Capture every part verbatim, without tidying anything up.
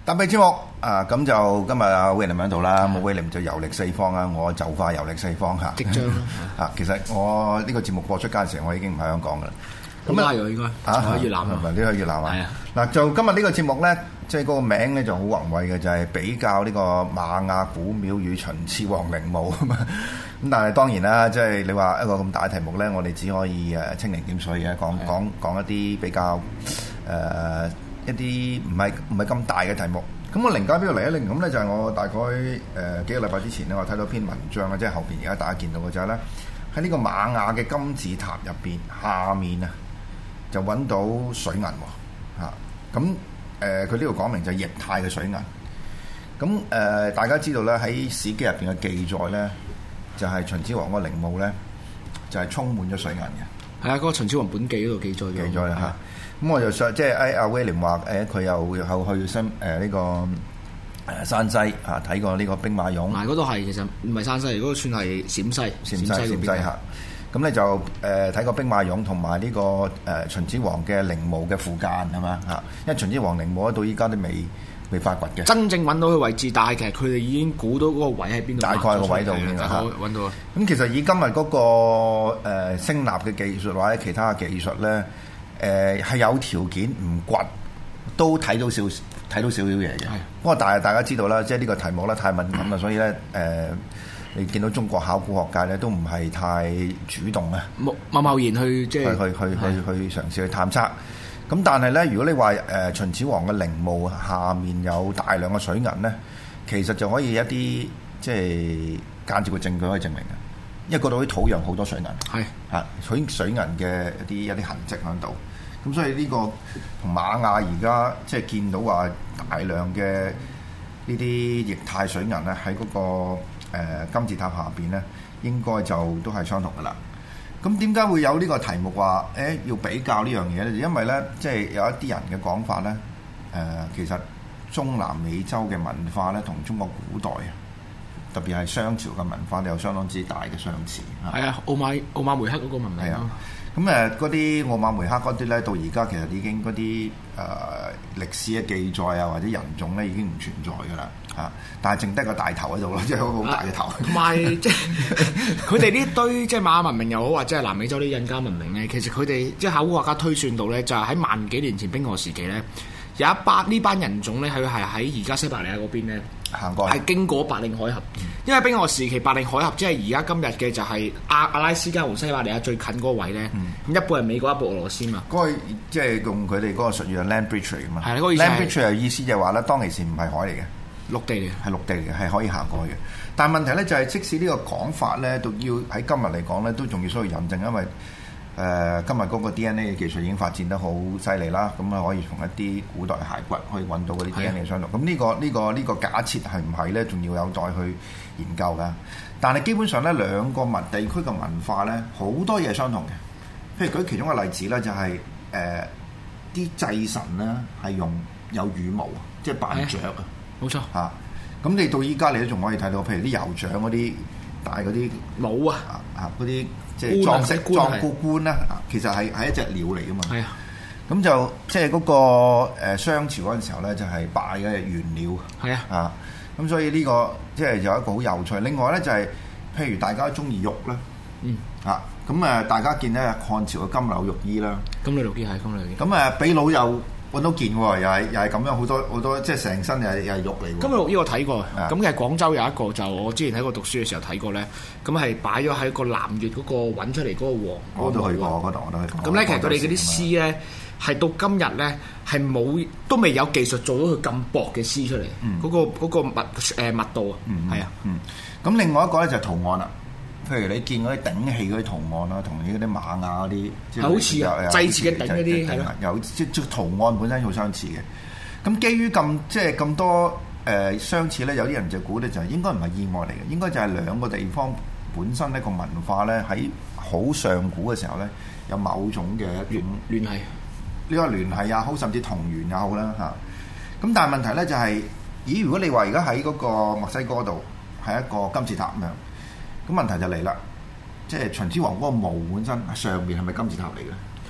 特別節目啊，咁就今日阿 William 喺度啦，咁 William 就遊歷四方啊，我就快遊歷四方嚇。 即將啊，其實我呢個節目播出街嘅時候，我已經唔喺香港噶啦。 咁啊，應該啊，喺越南啊， 唔係呢個越南啊。 係啊。 嗱，就今日呢個節目咧，即係嗰個名咧就好宏偉嘅，就係比較呢個瑪雅古廟與秦始皇陵墓啊嘛。咁但係當然啦，即係你話一個咁大嘅題目咧，我哋只可以誒蜻蜓點水嘅講講講一啲比較誒一啲唔係唔係咁大嘅題目。咁我靈感邊度嚟咧？靈感咧就係我大概誒、呃、幾個禮拜之前咧，我睇到篇文章啊，即係後邊而家大家見到嘅就係咧喺呢個瑪雅嘅金字塔入邊下面啊，就揾到水銀喎嚇。咁誒佢呢度講明就係液態嘅水銀。咁誒、呃、大家知道咧喺史記入邊嘅記載咧，就係、是、秦始皇個陵墓咧就係、是、充滿咗水銀嘅。 係啊，嗰、那個秦始皇本紀嗰度記載嘅。 記載啦嚇。咁我就想即係誒阿威廉話誒佢又又去新誒呢個誒山西啊睇過呢個兵馬俑。 嗱嗰度係其實唔係山西，嗰、那個算係陝西。陝西陝西嚇。咁咧就誒睇過兵馬俑同埋呢個誒秦始皇嘅陵墓嘅附近係嘛嚇？因為秦始皇陵墓到依家都未未發掘嘅。 真正揾到佢位置，但係其實佢哋已經估到嗰個位喺邊度。 大概個位度嘅嚇。 揾到。 咁其實以今日嗰個誒聲納嘅技術或者其他嘅技術咧。誒係、呃、有條件唔掘都睇到少睇到少少嘢嘅，不過但係大家知道啦，即係呢個題目咧太敏感啦，所以咧誒、呃、你見到中國考古學界咧都唔係太主動啊， 貿貿然去即係去去去去去嘗試去探測。咁但係咧，如果你話誒、呃、秦始皇嘅陵墓下面有大量嘅水銀咧，其實就可以一啲即係間接嘅證據可以證明嘅。因為嗰度啲土壤好多水銀，係啊水水銀嘅一啲一啲痕跡喺度，咁所以呢個同瑪雅而家即係見到話大量嘅呢啲液態水銀咧喺嗰個、呃、金字塔下邊咧，應該就都係相同噶啦。咁點解會有呢個題目話誒、欸、要比較呢樣嘢咧？因為咧即係有一啲人嘅講法咧，誒、呃、其實中南美洲嘅文化咧同中國古代啊。特別係商朝嘅文化都有相當之大嘅相似。 係啊，奧馬奧馬梅克嗰個文明。係啊， 咁誒嗰啲奧馬梅克嗰啲咧，到而家其實已經嗰啲誒歷史嘅記載啊，或者人種咧已經唔存在㗎啦嚇。但係剩低個大頭喺度咯，即係好大嘅頭。同埋即係佢哋呢堆即係瑪雅文明又好，或者係南美洲啲印加文明咧，其實佢哋即係考古學家推算到咧，就係喺萬幾年前冰河時期咧，有一班呢班人種咧，佢係喺而家西伯利亞嗰邊咧。行過係經過白令海峽，嗯、因為冰河時期白令海峽即係而家今日嘅就係阿阿拉斯加同西伯利亞最近嗰個位咧，咁、嗯、一半係美國，一半俄羅斯嘛。嗰個即係用佢哋嗰個術語係 land bridge 嚟㗎嘛。係嗰、嗰個意思。land bridge 嘅意思就係話咧，當其時唔係海嚟嘅， 陸地嚟嘅， 係陸地嚟嘅，係可以行過去嘅。但係問題咧就係，即使呢個講法咧，都要喺今日嚟講咧，都仲要需要印證，因為。誒、呃、今日嗰個 D N A 嘅技術已經發展得好犀利啦，咁啊可以從一啲古代骸骨可以揾到嗰啲 D N A 相同。咁呢、呢個呢、呢個呢、呢個假設係唔係咧，仲要有待去研究㗎。但係基本上咧，兩個文地區嘅文化咧，好多嘢相同嘅。譬如舉其中一個例子咧，就係誒啲祭神咧係用有羽毛，即係扮雀啊， 冇錯嚇。咁你到依家你都仲可以睇到，譬如啲酋長嗰啲戴嗰啲帽啊， 啊嗰啲。即係裝飾裝孤冠啦，其實係係一隻鳥嚟噶嘛。係啊，咁就即係嗰個誒商朝嗰陣時候咧，就係拜嘅玄鳥。係啊，啊咁所以呢個即係有一個好有趣。另外咧就係，譬如大家中意玉啦，嗯嚇，咁誒大家見咧漢朝嘅金縷玉衣啦， 金縷玉衣係金縷玉衣。咁誒比魯又揾到件喎，又係又係咁樣好多好多，即係成身又係又係玉嚟喎。 金縷玉衣我睇過，咁其實廣州有一個就我之前喺嗰度讀書嘅時候睇過咧，咁係擺咗喺個南越嗰個揾出嚟嗰個王。 我都去過嗰度，我都去過。 咁咧其實佢哋嗰啲絲咧係到今日咧係冇都未有技術做到佢咁薄嘅絲出嚟，嗰、嗯嗰個嗰個密誒密度啊，係啊， 嗯。咁另外一個咧就係圖案啦。譬如你見嗰啲鼎器嗰啲圖案啦，同你嗰啲瑪雅嗰啲，即係好似啊，祭祀嘅鼎嗰啲係咯， 有即即圖案本身好相似嘅。咁基於咁即係咁多誒、呃、相似咧，有啲人就估咧就應該唔係意外嚟嘅，應該就係兩個地方本身呢個文化咧喺好上古嘅時候咧有某種嘅一種聯繫， 呢個聯繫也好，甚至同源也好啦嚇。咁但係問題咧就係、是，咦？如果你話而家喺嗰個墨西哥度係一個金字塔咁樣。咁問題就嚟啦，即係秦始皇嗰個墓本身上面係咪金字塔嚟嘅？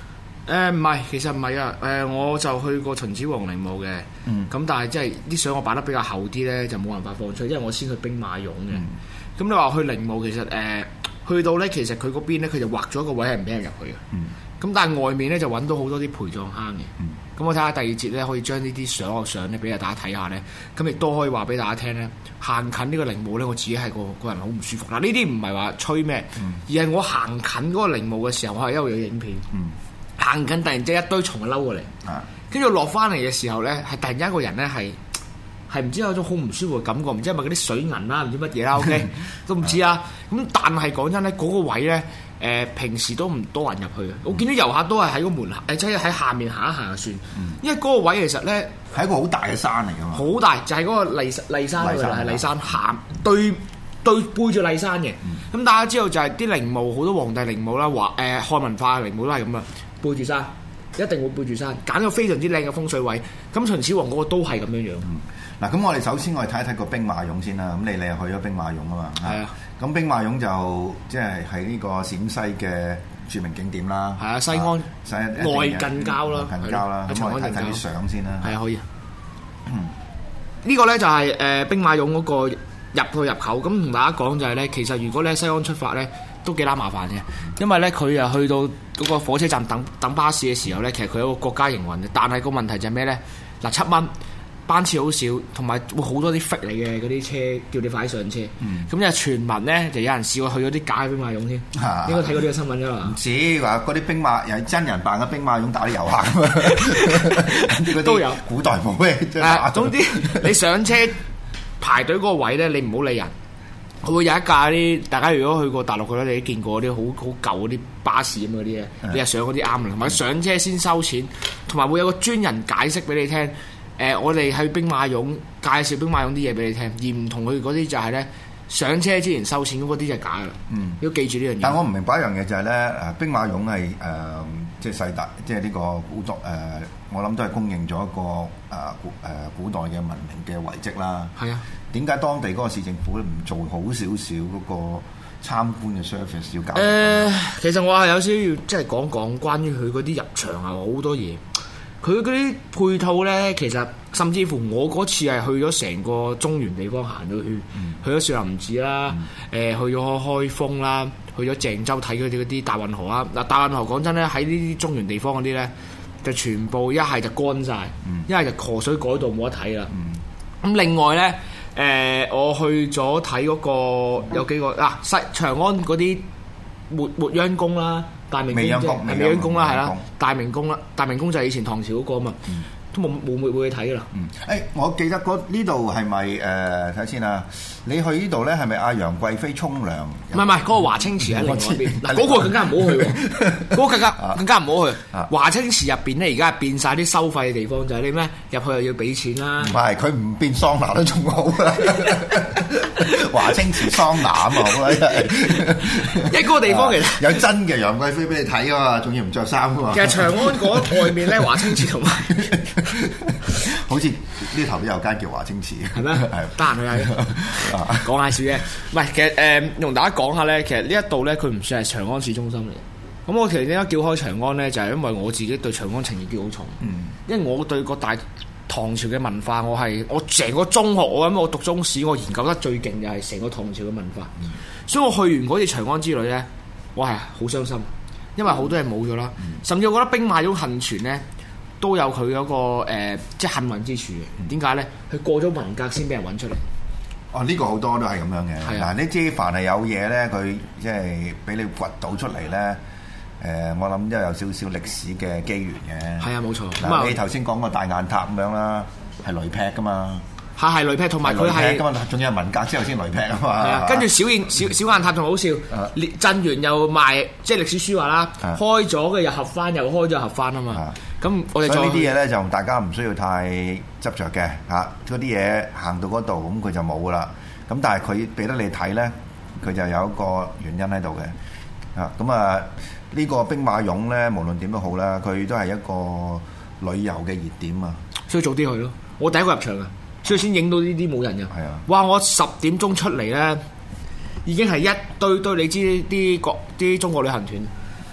誒唔係，其實唔係啊。誒、呃、我就去過秦始皇陵墓嘅。咁、嗯、但係即係啲相我擺得比較厚啲咧，就冇辦法放出，因為我先去兵馬俑嘅。咁、嗯、你話去陵墓，其實誒、呃、去到咧，其實佢嗰邊咧，佢就畫咗一個位係唔俾人入去嘅。咁、嗯、但係外面咧就揾到好多啲陪葬坑嘅。咁、嗯、我睇下第二節咧，可以將呢啲相我相咧俾大家睇下咧。咁亦都可以話俾大家聽咧，行近呢個陵墓咧，我自己係個個人好唔舒服。嗱，呢啲唔係話吹咩，嗯、而係我行近嗰個陵墓嘅時候，我係一路有影片。嗯行緊突然之間一堆蟲就嬲過嚟，跟住落翻嚟嘅時候咧，係突然間一個人咧係係唔知有種好唔舒服嘅感覺，唔知係咪嗰啲水銀啦，唔知乜嘢啦 ，OK 都唔知啊。咁但係講真咧，嗰、那個位咧，誒、呃、平時都唔多人入去嘅。我見到遊客都係喺個門口，誒即係喺下面行一行就算。嗯、因為嗰個位其實咧係一個好大嘅山嚟㗎嘛， 好大就係、是、嗰個麗麗山嗰度係麗山下對對背住麗山嘅。咁、嗯、大家知道就係啲陵墓好多皇帝陵墓啦，華誒漢文化嘅陵墓都係咁啊。背住山，一定會背住山，揀個非常之靚嘅風水位。咁秦始皇嗰個都係咁樣樣。 嗱、嗯，咁我哋首先我哋睇一睇個兵馬俑先啦。咁你你係去咗兵馬俑啊嘛？ 係啊。咁兵馬俑就即係喺呢個陝西嘅著名景點啦。係啊，西安、啊、西外近郊啦， 近郊啦。咁我哋睇睇啲相先啦。 係啊，可以。嗯，呢個咧就係誒兵馬俑嗰個入去入口。咁同大家講就係咧，其實如果你喺西安出發咧，都幾撚麻煩嘅，因為咧佢啊去到嗰個火車站等等巴士嘅時候咧，其實佢有個國家營運嘅，但係個問題就係咩咧？嗱，七蚊班次好少，同埋會好多啲逼你嘅嗰啲車，叫你快啲上車。咁、嗯、就傳聞咧，就有人試過去咗啲假兵馬俑添，啊、應該睇過呢個新聞啫嘛。唔止話嗰啲兵馬又係真人扮嘅兵馬俑打啲遊客，都有古代冇咩。誒，總之你上車排隊嗰個位咧，你唔好理人。佢會有一架啲，大家如果去過大陸嘅咧，你都見過啲好好舊嗰啲巴士咁嗰啲嘢，嗯、你係上嗰啲啱啦，同埋上車先收錢，同埋會有個專人解釋俾你聽。誒、呃，我哋喺兵馬俑介紹兵馬俑啲嘢俾你聽，而唔同佢嗰啲就係咧上車之前收錢嗰啲就係假噶啦。嗯，要記住呢樣嘢。但我唔明白一樣嘢就係咧，誒兵馬俑係誒即係世達，即係呢個古代誒、呃，我諗都係公認咗一個誒古誒古代嘅文明嘅遺跡啦。係啊。點解當地嗰個市政府唔做好少少嗰個參觀嘅 service 要搞？誒、呃，其實我係有少少要即係講講關於佢嗰啲入場啊，好多嘢。佢嗰啲配套咧，其實甚至乎我嗰次係去咗成個中原地方行咗圈，嗯、去咗少林寺啦，誒、嗯呃，去咗開封啦，去咗鄭州睇佢哋嗰啲大運河啊。嗱，大運河講真咧，喺呢啲中原地方嗰啲咧，就全部一係就乾晒，一係、嗯、就河水改道冇得睇啦。咁、嗯、另外咧。誒、呃，我去咗睇嗰個有幾個啊，西長安嗰啲沒沒央宮啦，大明宮係未央宮啦，係啦，大明宮啦，大明宮就係以前唐朝嗰個啊嘛。嗯都冇冇冇會去睇噶啦。嗯，誒、欸，我記得嗰呢度係咪誒睇先啊？你去呢度咧係咪阿楊貴妃沖涼？唔係唔係，嗰、那個華清池喺另外一邊。嗱，嗰個更加唔好去喎。嗰個更加更加唔好去。華清池入邊咧，而家係變晒啲收費嘅地方，就係你咩入去又要俾錢啦。唔係，佢唔變桑拿都仲好啦。華清池桑拿啊嘛，好啦，一嗰個地方其實有真嘅楊貴妃俾你睇啊嘛，仲要唔着衫噶嘛。其實長安嗰外面咧，華清池同埋。好似呢頭都有間叫華清池，係咩？係得閒去下，講下笑啫。唔係，其實誒，同、呃、大家講下咧，其實呢一度咧，佢唔算係長安市中心嚟。咁我其實點解叫開長安咧？就係、是、因為我自己對長安情結好重。嗯，因為我對個大唐朝嘅文化，我係我成個中學，我諗我讀中史，我研究得最勁嘅係成個唐朝嘅文化。嗯、所以我去完嗰次長安之旅咧，我係好傷心，因為好多嘢冇咗啦。嗯、甚至我覺得兵馬俑幸存咧。都有佢嗰、那個、呃、即係幸運之處嘅。點解咧？佢過咗文革先俾人揾出嚟。哦，呢、這個好多都係咁樣嘅。嗱、啊，你知凡係有嘢咧，佢即係俾你掘到出嚟咧。誒、呃，我諗都有少少歷史嘅機緣嘅。係啊，冇錯。嗱、啊，你頭先講個大雁塔咁樣啦，係雷劈噶嘛。係係雷劈，同埋佢係咁啊！仲有文革之後先雷劈啊嘛。係啊，跟住小燕小小雁塔仲好笑，列鎮元又賣，即係歷史書話啦，開咗嘅又合翻，又開咗又合翻啊嘛。咁我哋所以呢啲嘢咧就大家唔需要太執着嘅嚇，嗰啲嘢行到嗰度咁佢就冇噶啦。咁但係佢俾得你睇咧，佢就有一個原因喺度嘅嚇。咁啊呢個兵馬俑咧，無論點都好啦，佢都係一個旅遊嘅熱點啊。所以早啲去咯，我第一個入場啊！所以先影到呢啲冇人嘅，係啊！哇！我十點鐘出嚟咧，已經係一堆堆，你知啲國啲中國旅行團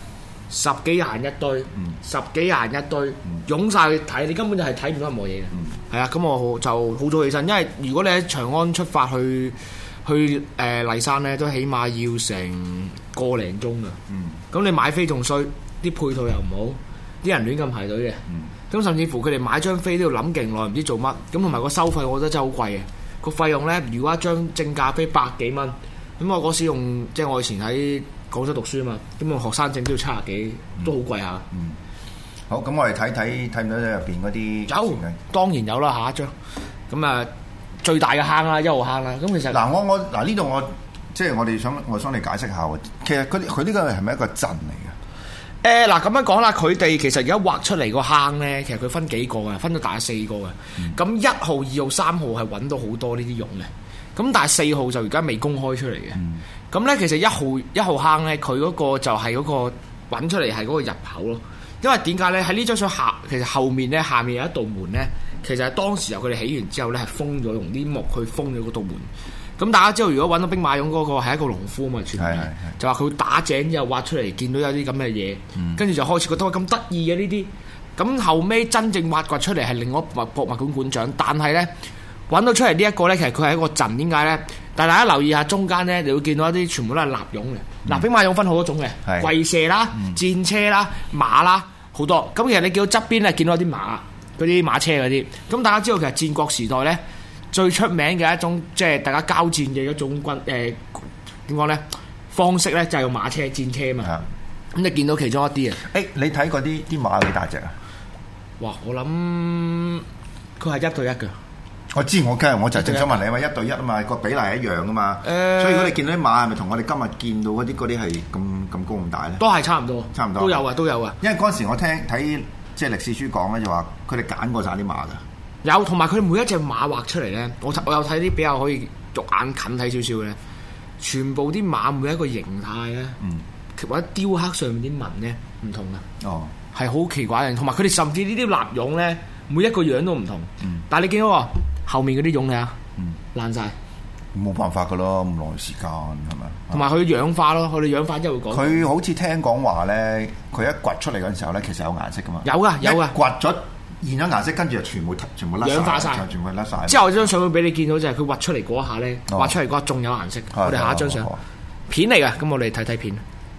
十幾人一堆， 嗯、 十幾人一堆，湧晒去睇，你根本就係睇唔到任何嘢嘅。係啊、嗯，咁我就好早起身，因為如果你喺長安出發去去誒、呃、麗山咧，都起碼要成個零鐘噶。咁、嗯、你買飛仲衰，啲配套又唔好，啲人亂咁排隊嘅。咁、嗯、甚至乎佢哋買張飛都要諗勁耐，唔知做乜。咁同埋個收費，我覺得真係好貴嘅。個費用咧，如果一張正價飛百幾蚊，咁我嗰時用即係我以前喺廣州讀書啊嘛，咁用學生證都要七廿幾，都好貴下。 嗯，好，咁我哋睇睇睇唔到入邊嗰啲有，當然有啦，下一張。咁啊，最大嘅坑啦，一號坑啦。咁其實嗱，我我嗱呢度我即係我哋想我想你解釋下喎。其實佢佢呢個係咪一個鎮嚟嘅？ 誒嗱咁樣講啦，佢哋其實而家畫出嚟個坑咧，其實佢分幾個嘅，分咗大概四個嘅。咁一、嗯、號、二號、三號係揾到好多呢啲蛹嘅。咁但係四號就而家未公開出嚟嘅。咁咧、嗯、其實一號一號坑咧，佢嗰個就係嗰個揾出嚟係嗰個入口咯。因為點解咧？喺呢張相下，其實後面咧下面有一道門咧，其實係當時由佢哋起完之後咧係封咗，用啲木去封咗嗰道門。咁大家知道，如果揾到兵馬俑嗰個係一個農夫啊嘛，傳聞就話佢打井之後挖出嚟，見到有啲咁嘅嘢，跟住、嗯、就開始覺得咁得意嘅呢啲。咁後尾真正挖掘出嚟係另外一個博物館館長，但係咧揾到出嚟呢一個咧，其實佢係一個陣，點解咧？但係大家留意下中間咧，你會見到一啲全部都係臘蛹嘅。嗱、嗯，兵馬俑分好多種嘅，跪射啦、嗯、戰車啦、馬啦好多。咁其實你見到側邊咧，見到啲馬嗰啲馬車嗰啲。咁大家知道其實戰國時代咧，最出名嘅一種即係大家交戰嘅一種軍誒點講咧方式咧，就係用馬車戰車啊嘛。咁你見到其中一啲啊？ 誒，你睇嗰啲啲馬幾大隻啊？ 哇！我諗佢係一對一嘅。 我知，我梗係我就正想問你啊嘛，一對一啊嘛，個比例係一樣噶嘛。誒，所以如果你見到啲馬係咪同我哋今日見到嗰啲嗰啲係咁咁高咁大咧？ 都係差唔多， 差唔多都有啊，都有啊。因為嗰陣時我聽睇即係歷史書講咧，就話佢哋揀過晒啲馬㗎。 有，同埋佢每一隻馬畫出嚟咧，我我有睇啲比較可以肉眼近睇少少嘅咧，全部啲馬每一個形態咧，嗯、或者雕刻上面啲紋咧唔同嘅，哦，係好奇怪嘅。同埋佢哋甚至呢啲臘蛹咧，每一個樣都唔同。嗯、但係你見到喎，後面嗰啲蛹啊，嗯、爛晒，冇辦法噶咯，咁耐時間係咪？ 同埋佢氧化咯，佢哋氧化之後會講。 佢好似聽講話咧，佢一掘出嚟嗰陣時候咧，其實有顏色噶嘛。 有噶，有噶。 掘咗。現咗顏色，跟住就全部全部甩氧化晒， 全部甩晒。 之後張相會俾你見到，就係佢畫出嚟嗰一下咧，畫、哦、出嚟嗰下仲有顏色。哦、我哋下一張相、哦、片嚟嘅，咁我哋睇睇片。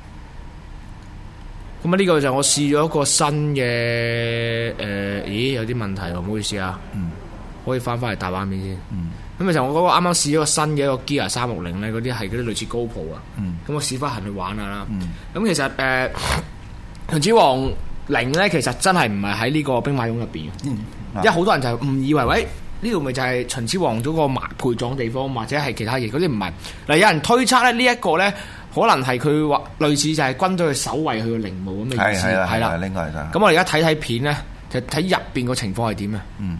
咁啊，呢個就我試咗一個新嘅誒、呃，咦，有啲問題喎，唔好意思啊。嗯。可以翻翻嚟大畫面先。嗯。咁其實我嗰個啱啱試咗個新嘅一個 Gear 三六零咧，嗰啲係嗰啲類似 GoPro 啊。嗯。咁我試翻行去玩下啦。嗯。咁其實誒，呃《秦始皇》零咧，其實真係唔係喺呢個兵馬俑入邊嘅，嗯、因為好多人就誤以為喂，呢度咪就係秦始皇嗰個埋陪葬地方，或者係其他嘢，嗰啲唔係。嗱，有人推測咧，呢、這、一個咧，可能係佢話類似就係軍隊去守衛佢嘅陵墓咁嘅意思，係啦，應該係咁我哋而家睇睇片咧，就睇入邊個情況係點啊？嗯。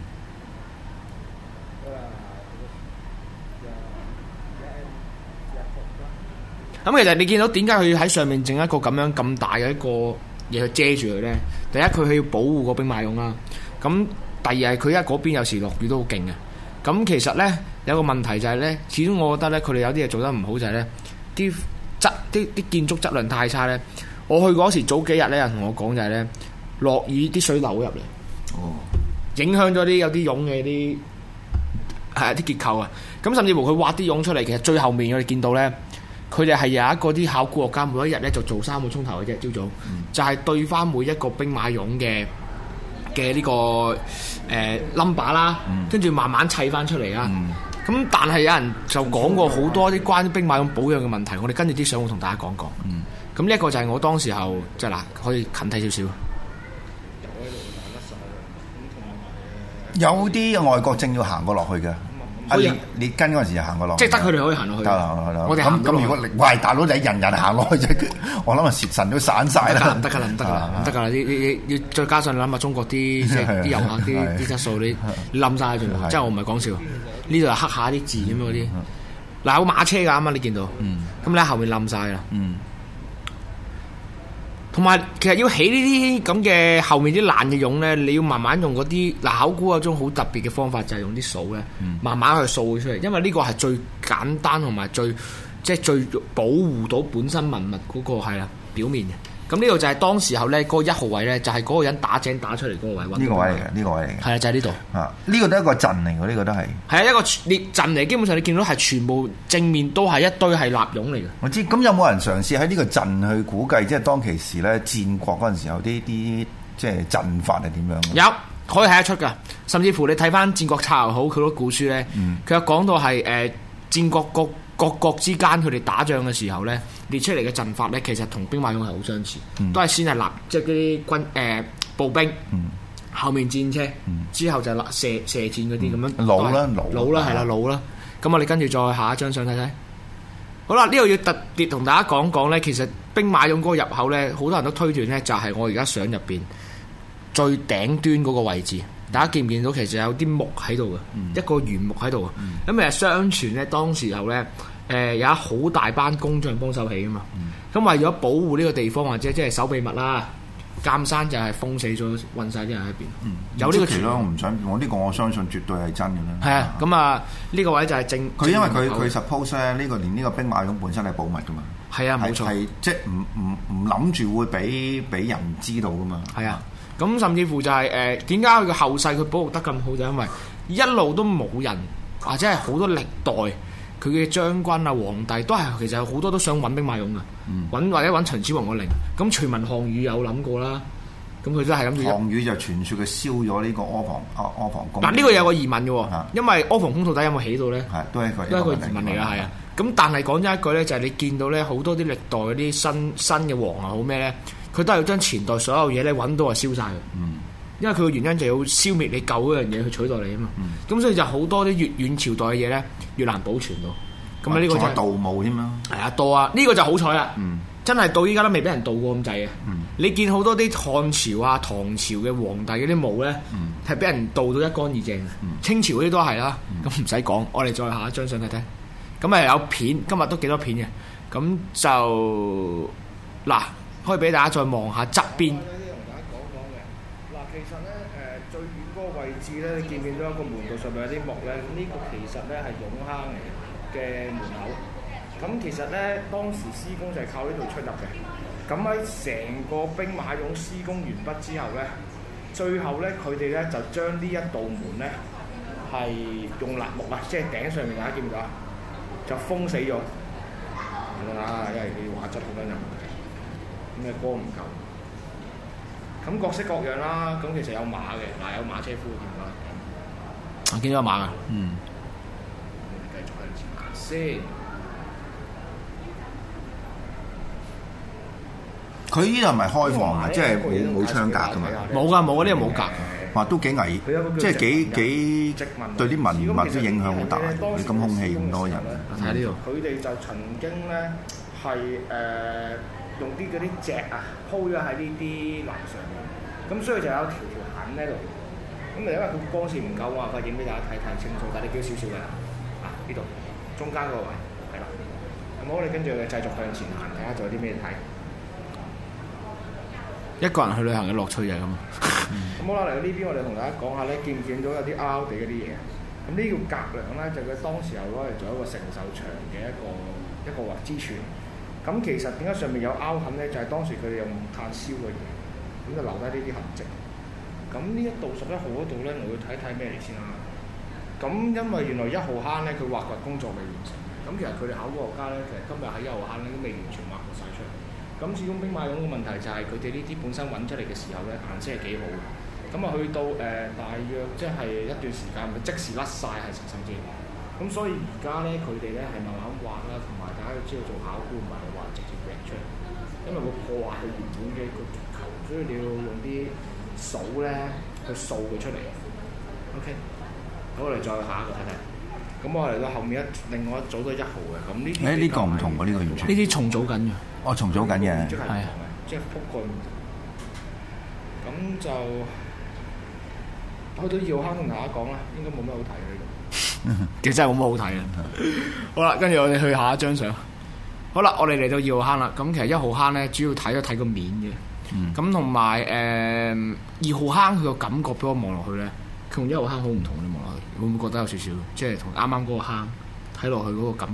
咁其實你見到點解佢喺上面整一個咁樣咁大嘅一個嘢去遮住佢咧？第一，佢係要保護個兵馬俑啦。咁第二係佢因為嗰邊有時落雨都好勁嘅。咁其實咧有個問題就係咧，始終我覺得咧佢哋有啲嘢做得唔好，就係咧啲質啲啲建築質量太差咧。我去嗰時早幾日咧，人同我講就係咧落雨啲水流入嚟，哦，影響咗啲有啲俑嘅啲係啲結構啊。咁甚至乎佢挖啲俑出嚟，其實最後面我哋見到咧。佢哋係有一個啲考古學家，每一日咧就做三個鐘頭嘅啫，朝早、嗯、就係對翻每一個兵馬俑嘅嘅呢個誒 number 啦，跟住、呃嗯、慢慢砌翻出嚟啦。咁、嗯、但係有人就講過好多啲關於兵馬俑保養嘅問題，我哋跟住啲相會同大家講講。咁呢一個就係我當時候即係嗱，可以近睇少少。 有啲外國正要行過落去嘅。啊！你你跟嗰陣時就行過落， 即係得佢哋可以行落去。得啦，我哋咁咁，如果喂大佬仔人人行落去啫，我諗啊舌神都散晒啦。唔得㗎啦，唔得㗎啦，唔得㗎啦！你你你要再加上你諗下中國啲即係啲遊客啲啲質素，你你冧晒仲，即係我唔係講笑。呢度係刻下啲字咁嗰啲。嗱有馬車㗎啱啱你見到，咁你喺後面冧晒啦。同埋其實要起呢啲咁嘅後面啲爛嘅俑咧，你要慢慢用嗰啲嗱考古有種好特別嘅方法，就係用啲掃咧，嗯、慢慢去掃出嚟。因為呢個係最簡單同埋最即係最保護到本身文物嗰個係啦表面嘅。 咁呢度就係當時候咧，嗰、那個一號位咧，就係、是、嗰個人打井打出嚟嗰個位。 呢個位嚟嘅，呢個位嚟嘅。 係啊，就係呢度。 啊，呢個都係一個陣嚟嘅，呢個都係。係啊，一個列陣嚟，基本上你見到係全部正面都係一堆係立俑嚟嘅。 我知，咁有冇人嘗試喺呢個陣去估計，即係當其時咧戰國嗰陣時候啲啲即係陣法係點樣？ 有，可以睇得出㗎。甚至乎你睇翻《戰國策》又好，佢嗰古書咧，佢、嗯、有講到係誒、呃、戰國各各國之間佢哋打仗嘅時候咧，列出嚟嘅陣法咧，其實同兵馬俑係好相似，嗯、都係先係立即係嗰啲軍誒、呃、步兵，嗯、後面戰車，嗯、之後就立射射箭嗰啲咁樣。 老啦， 老啦，係啦，老啦。咁我哋跟住再下一張相睇睇。好啦，呢度要特別同大家講講咧，其實兵馬俑嗰個入口咧，好多人都推斷咧，就係我而家相入邊最頂端嗰個位置。大家見唔見到其實有啲木喺度嘅，嗯、一個圓木喺度啊。咁誒、嗯、相傳咧，當時候咧，誒、呃、有一好大班工匠幫手起啊嘛。咁、嗯、為咗保護呢個地方或者即係守秘密啦，監山就係封死咗，運晒啲人喺邊。嗯、有呢個傳咯， 我唔想我呢個我相信絕對係真嘅啦。 係啊，咁啊呢個位就係正。佢因為佢佢 suppose 咧，呢個連呢個兵馬俑本身係保密噶嘛。 係啊，冇錯。係即係唔唔唔諗住會俾俾人知道噶嘛。 係啊。咁甚至乎就係誒點解佢個後世佢保護得咁好，就因為一路都冇人或者係好多歷代佢嘅將軍啊、皇帝都係其實好多都想揾兵馬俑嘅，揾、嗯、或者揾秦始皇個陵。咁傳聞項羽有諗過啦，咁佢都係諗住。項羽就傳説佢燒咗呢個阿房阿阿房宮。嗱呢個有個疑問嘅喎，啊、因為阿房宮到底有冇起到咧？係都係一個都係一個疑問嚟㗎，係啊。咁但係講咗一句咧，就係、是、你見到咧好多啲歷代嗰啲新新嘅王啊，好咩咧？佢都係要將前代所有嘢咧揾到啊燒晒佢，嗯、因為佢嘅原因就要消滅你舊嗰樣嘢去取代你啊嘛。咁、嗯、所以就好多啲越遠朝代嘅嘢咧越難保存到。咁啊呢個就係盜墓添啦。係啊，盜啊！呢、這個就好彩啦，嗯、真係到依家都未俾人盜過咁滯嘅。嗯、你見好多啲漢朝啊、唐朝嘅皇帝嗰啲墓咧，係俾、嗯、人盜到一乾二淨。嗯、清朝嗰啲都係啦，咁唔使講，我哋再下一張相睇睇。咁啊有片，今日都幾多片嘅，咁就嗱。可以俾大家再望下側邊。呢啲同大家講講嘅嗱，其實咧誒、呃、最遠嗰個位置咧，你見唔見到一個門道上面有啲木咧？咁、這、呢個其實咧係俑坑嚟嘅門口。咁其實咧當時施工就係靠呢度出入嘅。咁喺成個兵馬俑施工完畢之後咧，最後咧佢哋咧就將呢一道門咧係用楠木啊，即係頂上面大家見唔到啊？就封死咗。啊，因為啲畫質好多人。咁嘅光唔夠，咁各式各樣啦。咁其實有馬嘅，嗱有馬車夫見唔見啊？我見到有馬啊。嗯。我哋繼續向前行先。 佢呢度係咪開放啊？即係冇冇窗格㗎嘛？ 冇㗎，冇啊！呢度冇格。 哇，都幾危，即係幾幾對啲文物都影響好大。你咁空氣咁多人， 睇下呢度。 佢哋就曾經咧係誒。用啲嗰啲蓆啊鋪咗喺呢啲欄上面，咁所以就有條條痕喺度。咁啊因為佢光線唔夠，我話影俾大家睇睇清楚，但係你叫少少嘅啊呢度中間嗰個位係啦。咁我哋跟住繼續向前行，睇下仲有啲咩睇。 一個人去旅行嘅樂趣就係咁。 咁好啦，嚟到呢邊我哋同大家講下咧，見唔見到有啲凹地嗰啲嘢？咁呢個隔梁咧就佢當時候攞嚟做一個承受牆嘅一個一個支柱。咁其實點解上面有凹痕咧？就係、是、當時佢哋用木炭燒嘅嘢，咁就留低呢啲痕跡。咁呢一度十一號嗰度咧，我要睇睇咩嚟先啦。咁因為原來一號坑咧，佢挖掘工作未完成。咁其實佢哋考古學家咧，其實今日喺一號坑咧都未完全挖掘晒出嚟。咁始終兵馬俑嘅問題就係佢哋呢啲本身揾出嚟嘅時候咧，顏色係幾好。咁啊去到誒、呃、大約即係一段時間，咪即時甩晒，係甚至。咁所以而家咧，佢哋咧係慢慢挖啦，同埋大家都知道做考古唔係話直接掘出嚟，因為會破壞佢原本嘅一個結構，所以你要用啲掃咧去掃佢出嚟。OK， 好，我哋再下一個睇睇。咁我嚟到後面一另外一組都係一號嘅，咁呢啲誒呢個唔同喎，呢、呢個完全呢啲重組緊嘅， 哦重組緊嘅， 係啊， 即係覆蓋面。咁就去到二號坑同大家講啦，應該冇咩好睇嘅呢度。 其實真係冇乜好睇啊！好啦，跟住我哋去下一張相。好啦，我哋嚟到二號坑啦。咁其實一號坑咧，主要睇都睇個面嘅。咁同埋誒二號坑佢個感覺俾我望落去咧，佢同一號坑好唔同。你望落去，會唔會覺得有少少？即係同啱啱嗰個坑睇落去嗰個感覺？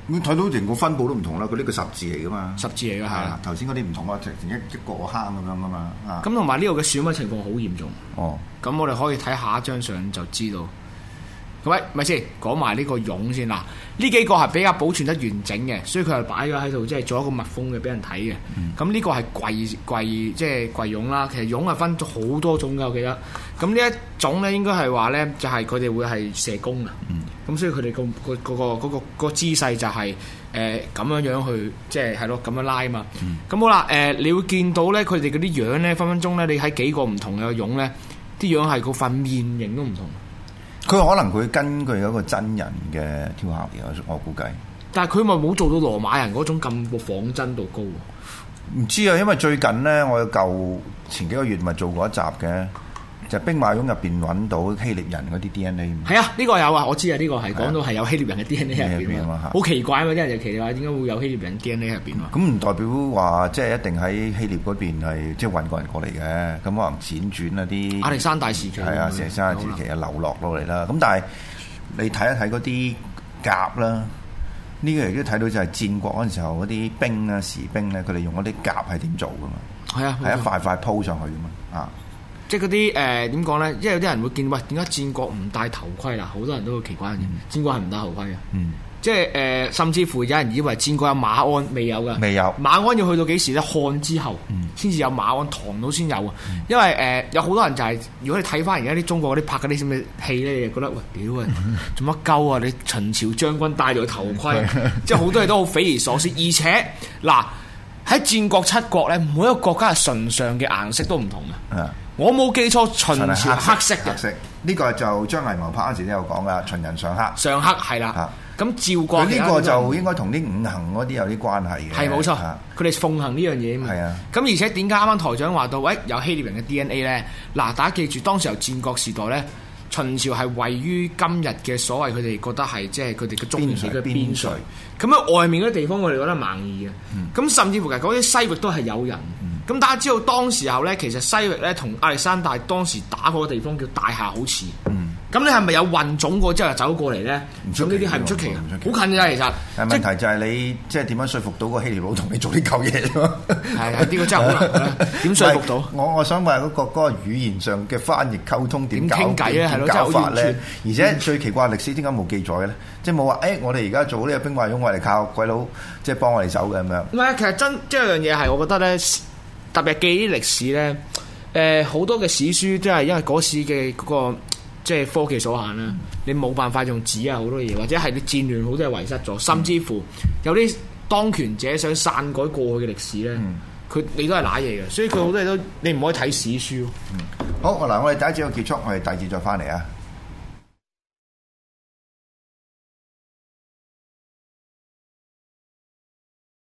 咁睇到連個分佈都唔同啦，佢呢個十字嚟噶嘛， 十字嚟㗎係啊。 頭先嗰啲唔同啊，直情一一個坑咁樣噶嘛。 咁同埋呢度嘅損毀情況好嚴重。 哦。 咁我哋可以睇下一張相就知道。咁喂，咪先講埋呢個俑先啦。呢幾個係比較保存得完整嘅，所以佢係擺咗喺度，即係做一個密封嘅俾人睇嘅。咁呢、嗯、個係櫃櫃即係櫃俑啦。其實俑係分咗好多種㗎，我記得。咁呢一種咧應該係話咧，就係佢哋會係射弓嘅。咁、嗯、所以佢哋、嗰個、嗰個嗰、嗰個嗰、嗰個嗰個姿勢就係誒咁樣樣去，即係係咯咁樣拉啊嘛。咁、嗯、好啦，誒、呃、你會見到咧，佢哋嗰啲樣咧分分鐘咧，你喺幾個唔同嘅俑咧，啲樣係個塊面型都唔同。 佢可能佢根據嗰個真人嘅雕刻嘅，我估計。但係佢咪冇做到羅馬人嗰種咁個仿真度高？ 唔知啊，因為最近咧，我舊前幾個月咪做過一集嘅，就係、兵馬俑入邊揾到希臘人嗰啲 D N A。係啊，呢、呢個有啊，我知啊，呢、呢個係講到係有希臘人嘅 D N A 喺入邊啊，好奇怪啊！啲人就奇怪點解會有希臘人 D N A 喺入邊啊？咁唔代表話即係一定喺希臘嗰邊係即係運過人過嚟嘅，咁可能輾轉一啲亞歷山大時期係啊，亞歷山大時期啊流落落嚟啦。咁但係你睇一睇嗰啲甲啦。呢個亦都睇到就係戰國嗰陣時候嗰啲兵啊士兵咧，佢哋用嗰啲甲係點做噶嘛？係啊，係一塊塊鋪上去噶嘛啊！ 即係嗰啲誒點講咧？因為有啲人會見喂，點解戰國唔戴頭盔啦？好多人都會奇怪嘅。嗯、戰國係唔戴頭盔嘅。嗯。即係誒、呃，甚至乎有人以為戰國有馬鞍，未有㗎。未有。馬鞍要去到幾時咧？漢之後先至有馬鞍，唐都先有啊。嗯、因為誒、呃、有好多人就係、是，如果你睇翻而家啲中國嗰啲拍嗰啲咁嘅戲咧，你就覺得喂屌啊，做乜鳩啊？你秦朝將軍戴住頭盔，即係好多嘢都好匪夷所思。而且嗱喺戰國七國咧，每一個國家係唇上嘅顏色都唔同嘅。嗯、我冇記錯，秦朝黑色嘅。黑色呢個就張藝謀拍嗰時都有講噶，秦人上黑。上黑係啦。咁趙國佢呢個就應該同啲五行嗰啲有啲關係嘅。 係冇錯，佢哋奉行呢樣嘢啊嘛。係啊。咁而且點解啱啱台長話到，喂有希臘人嘅 D N A 咧？嗱，大家記住，當時由戰國時代咧，秦朝係位於今日嘅所謂佢哋覺得係即係佢哋嘅中原嘅邊陲。咁喺外面嗰啲地方，我哋覺得蠻夷嘅。咁、嗯、甚至乎其實嗰啲西域都係有人。咁、嗯、大家知道當時候咧，其實西域咧同亞歷山大當時打嗰個地方叫大夏好似。嗯。咁你係咪有運種過之後走過嚟咧？咁呢啲係唔出奇嘅，好近嘅其實。 但係問題就係你即係點樣說服到個希臘佬同你做啲舊嘢咯？ 係啊，呢個真係好難。點說服到？ 我我想問嗰個嗰個語言上嘅翻譯溝通點傾偈咧？係咯， 搞法咧？而且最奇怪歷史點解冇記載嘅咧？即係冇話誒，我哋而家做呢個兵馬俑，我哋靠鬼佬即係幫我哋手嘅咁樣。 唔係，其實真即係一樣嘢係，我覺得咧，特別記啲歷史咧，誒好多嘅史書，即係因為嗰時嘅嗰個。即係科技所限啦，你冇辦法用紙啊好多嘢，或者係你戰亂好多嘢遺失咗，甚至乎有啲當權者想篡改過去嘅歷史咧，佢、嗯、你都係揦嘢嘅，所以佢好多嘢都你唔可以睇史書。 嗯、好，嗱，我哋第一節就結束，我哋第二節再翻嚟啊。